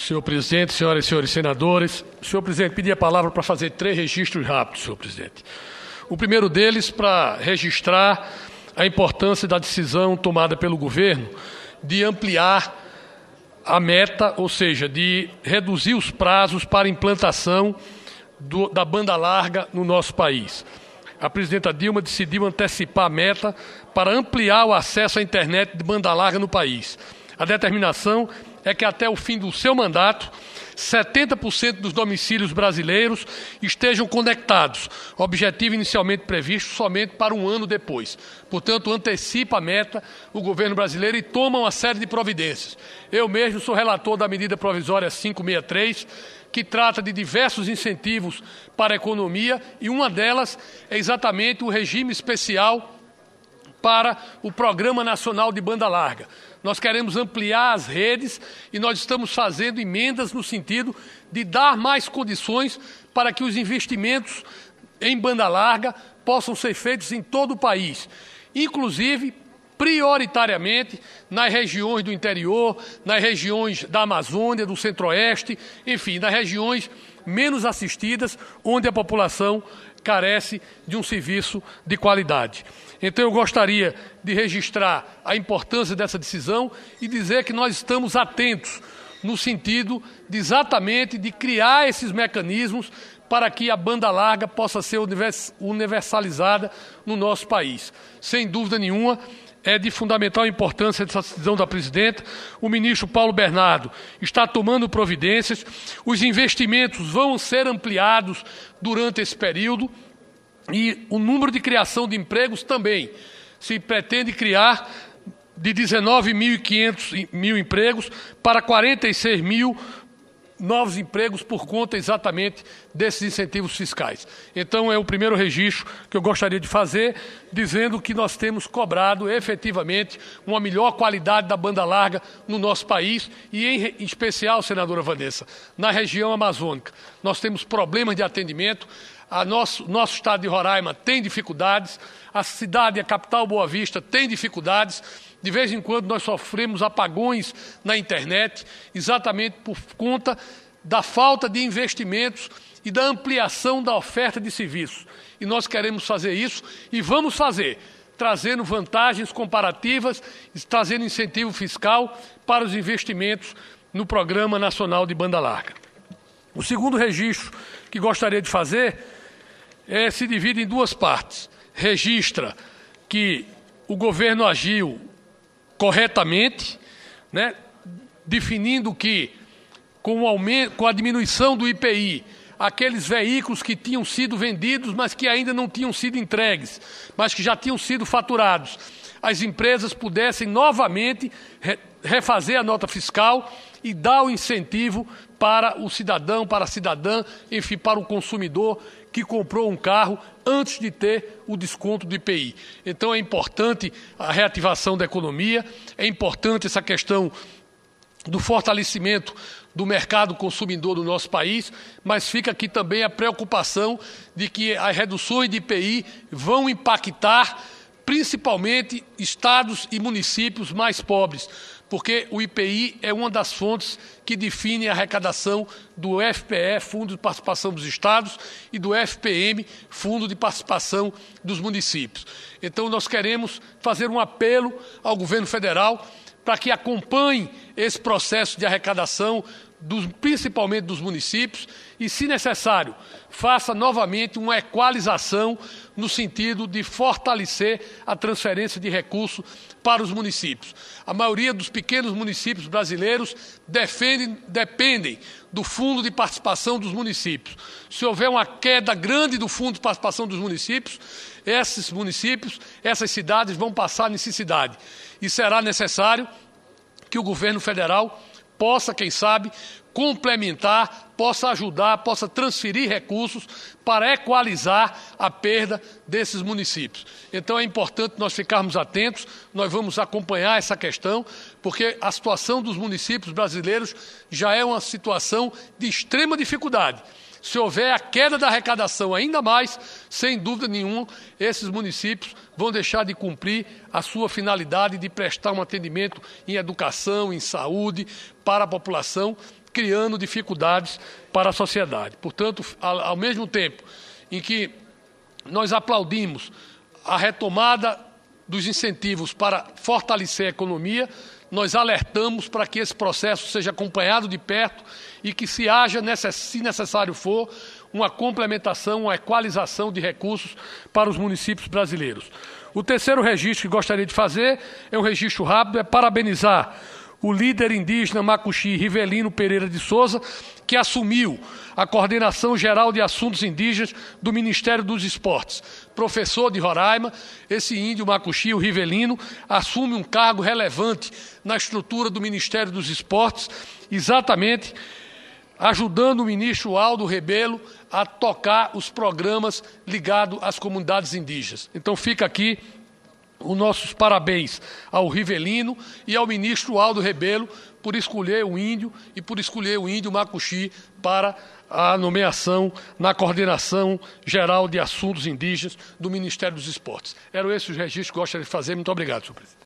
Senhor presidente, senhoras e senhores senadores, senhor presidente, pedi a palavra para fazer 3 registros rápidos, senhor presidente. O primeiro deles para registrar a importância da decisão tomada pelo governo de ampliar a meta, ou seja, de reduzir os prazos para implantação da banda larga no nosso país. A presidenta Dilma decidiu antecipar a meta para ampliar o acesso à internet de banda larga no país. A determinação é que até o fim do seu mandato, 70% dos domicílios brasileiros estejam conectados, objetivo inicialmente previsto somente para um ano depois. Portanto, antecipa a meta o governo brasileiro e toma uma série de providências. Eu mesmo sou relator da medida provisória 563, que trata de diversos incentivos para a economia, e uma delas é exatamente o regime especial para o Programa Nacional de Banda Larga. Nós queremos ampliar as redes e nós estamos fazendo emendas no sentido de dar mais condições para que os investimentos em banda larga possam ser feitos em todo o país, inclusive prioritariamente nas regiões do interior, nas regiões da Amazônia, do Centro-Oeste, enfim, nas regiões menos assistidas, onde a população carece de um serviço de qualidade. Então eu gostaria de registrar a importância dessa decisão e dizer que nós estamos atentos no sentido de exatamente de criar esses mecanismos para que a banda larga possa ser universalizada no nosso país. Sem dúvida nenhuma, é de fundamental importância essa decisão da presidenta. O ministro Paulo Bernardo está tomando providências, os investimentos vão ser ampliados durante esse período e o número de criação de empregos também. Se pretende criar de 19.500 empregos para 46 mil novos empregos por conta exatamente desses incentivos fiscais. Então é o primeiro registro que eu gostaria de fazer, dizendo que nós temos cobrado efetivamente uma melhor qualidade da banda larga no nosso país e em especial, senadora Vanessa, na região amazônica. Nós temos problemas de atendimento, nosso estado de Roraima tem dificuldades, a cidade, a capital Boa Vista tem dificuldades. De vez em quando nós sofremos apagões na internet, exatamente por conta da falta de investimentos e da ampliação da oferta de serviços. E nós queremos fazer isso e vamos fazer, trazendo vantagens comparativas, trazendo incentivo fiscal para os investimentos no Programa Nacional de Banda Larga. O segundo registro que gostaria de fazer se divide em 2 partes. Registra que o governo agiu corretamente, né, definindo que, com a diminuição do IPI, aqueles veículos que tinham sido vendidos, mas que ainda não tinham sido entregues, mas que já tinham sido faturados, as empresas pudessem novamente refazer a nota fiscal e dar o incentivo para o cidadão, para a cidadã, enfim, para o consumidor que comprou um carro antes de ter o desconto do IPI. Então é importante a reativação da economia, é importante essa questão do fortalecimento do mercado consumidor do nosso país, mas fica aqui também a preocupação de que as reduções de IPI vão impactar principalmente estados e municípios mais pobres, porque o IPI é uma das fontes que define a arrecadação do FPE, Fundo de Participação dos Estados, e do FPM, Fundo de Participação dos Municípios. Então nós queremos fazer um apelo ao governo federal para que acompanhe esse processo de arrecadação, principalmente dos municípios, e, se necessário, faça novamente uma equalização no sentido de fortalecer a transferência de recursos para os municípios. A maioria dos pequenos municípios brasileiros dependem do Fundo de Participação dos Municípios. Se houver uma queda grande do Fundo de Participação dos Municípios, esses municípios, essas cidades vão passar necessidade. E será necessário que o governo federal possa, quem sabe, complementar, possa ajudar, possa transferir recursos para equalizar a perda desses municípios. Então é importante nós ficarmos atentos, nós vamos acompanhar essa questão, porque a situação dos municípios brasileiros já é uma situação de extrema dificuldade. Se houver a queda da arrecadação ainda mais, sem dúvida nenhuma, esses municípios vão deixar de cumprir a sua finalidade de prestar um atendimento em educação, em saúde, para a população, criando dificuldades para a sociedade. Portanto, ao mesmo tempo em que nós aplaudimos a retomada dos incentivos para fortalecer a economia, nós alertamos para que esse processo seja acompanhado de perto e que se haja, se necessário for, uma complementação, uma equalização de recursos para os municípios brasileiros. O terceiro registro que gostaria de fazer é um registro rápido, é parabenizar o líder indígena Macuxi Rivelino Pereira de Souza, que assumiu a coordenação geral de assuntos indígenas do Ministério dos Esportes. Professor de Roraima, esse índio Macuxi, o Rivelino, assume um cargo relevante na estrutura do Ministério dos Esportes, exatamente ajudando o ministro Aldo Rebelo a tocar os programas ligados às comunidades indígenas. Então fica aqui os nossos parabéns ao Rivelino e ao ministro Aldo Rebelo por escolher o índio e por escolher o índio Macuxi para a nomeação na coordenação geral de assuntos indígenas do Ministério dos Esportes. Eram esses os registros que eu gostaria de fazer. Muito obrigado, senhor presidente.